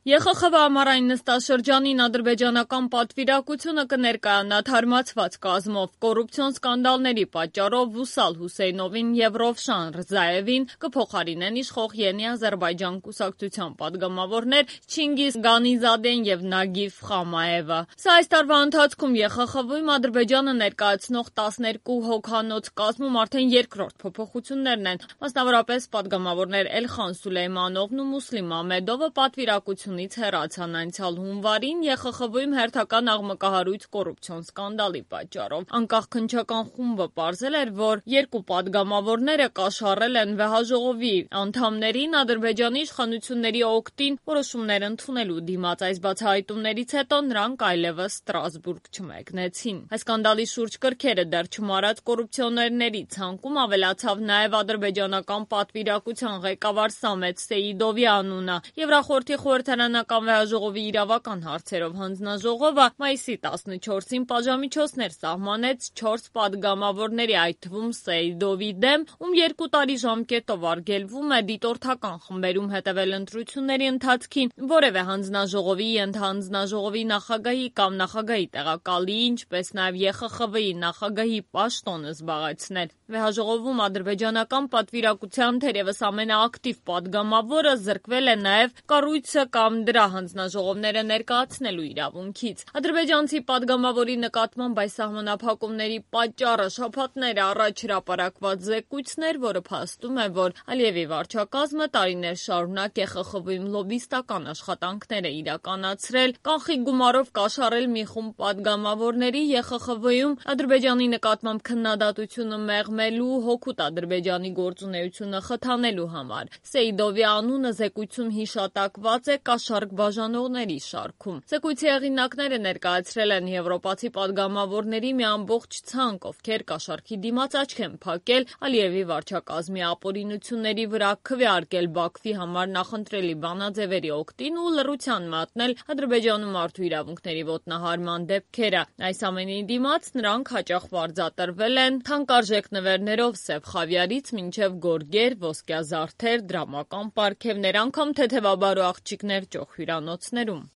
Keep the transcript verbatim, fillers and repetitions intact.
Է Խ Խ V ամառային նստաշրջանին ադրբեջանական պատվիրակությունը կներկայանա թարմացված կազմով, կոռուպցիոն սկանդալների պատճառով Վուսալ Հուսեյնովին և Ռովշան Ռզաևին կփոխարինեն իշխող Յենի Ադրբեջան կուսակցության պատգամավորներ Չինգիզ Գանիզադեն և Նագիվ Խամաևը։ Սա այս տարվա ընթացքում Է Խ Խ V-ում Ադրբեջանը ներկայացնող տասներկու հոգանոց կազմում արդեն երկրորդ փոփոխություններն են։ Մասնավորապես պատգամավորներ Էլխան Սուլեյմանովն ու Մուսլիմ Ահմեդովը պատվիրակություն հեռացան անցյալ հունվարին Է Խ Խ V-ում հերթական աղմկահարույց կոռուպցիոն սկանդալի պատճառով։ Անկախ քննչական խումբը պարզել էր, որ երկու պատգամավորները կաշառել են վեհաժողովի անդամներին Ադրբեջանի իշխանությունների օգտին որոշումներ ընդունելու դիմաց։ Այս բացահայտումներից հետո նրանք այլևս Ստրասբուրգ չմեկնեցին։ Այս սկանդալի շուրջ կրքերը դեռ չմարած կոռուպցիոներների ցանկում ավելացավ նաև ադրբեջանական պատվիրակության ղեկավար Սամետ Սեիդովի անունը։ Եվրախորհրդի խորհրդարանական վեհաժողովի իրավական հարցերով հանձնաժողովը մայիսի տասնչորսին պատժամիջոցներ սահմանեց չորս պատգամավորների, այդ թվում Սեիդովի դեմ, ում երկու տարի ժամկետով արգելվում է դիտորդական խմբերում հետևել ընտրությունների ընթացքին, որևէ հանձնաժողովի, ենթահանձնաժողովի նախագահի կամ նախագահի տեղակալի, ինչպես նաև Է Խ Խ V-ի նախագահի պաշտոնը զբաղեցնել։ Վեհաժողովում ադրբեջանական պատվիրակության թերևս ամենաակտիվ պատգամավորը զրկվել է նաև կառույցը կամ դրա հանձնաժողովները ներկայացնելու իրավունքից։ Ադրբեջանցի պատգամավորի նկատմամբ այս սահմանափակումների պատճառը շաբաթներ առաջ հրապարակված զեկույցն էր, որը փաստում է, որ Ալիևի վարչակազմը տարիներ շարունակ Է Խ Խ V-ում լոբբիստական աշխատանքներ է իրականացրել, կանխիկ գումարով կաշառել մի խումբ պատգամավորների Է Խ Խ V-ում Ադրբեջանի նկատմամբ քննադատությունը մեղմելու, հօգուտ Ադրբեջանի գործունեությունը խթանելու համար։ Սեիդովի անունը զեկույցում հիշատակված է կաշառք բաժանողների շարքում։ Զեկույցի հեղինակները ներկայացրել են եվրոպացի պատգամավորների մի ամբողջ ցանկ, ովքեր կաշառքի դիմաց աչք են փակել Ալիևի վարչակազմի ապօրինությունների վրա, քվեարկել Բաքվի համար նախընտրելի բանաձևերի օգտին ու լռության մատնել Ադրբեջանում մարդու իրավունքների ոտնահարման դեպքերը։ Այս ամենի դիմաց նրանք հաճախ պարզատրվել են թանկարժեք նվերներով Սև խավիարից մինչև գորգեր, ոսկյա զարդեր, դրամական պարգևներ, անգամ թեթևաբարո աղջիկներ ճոխ հյուրանոցներում։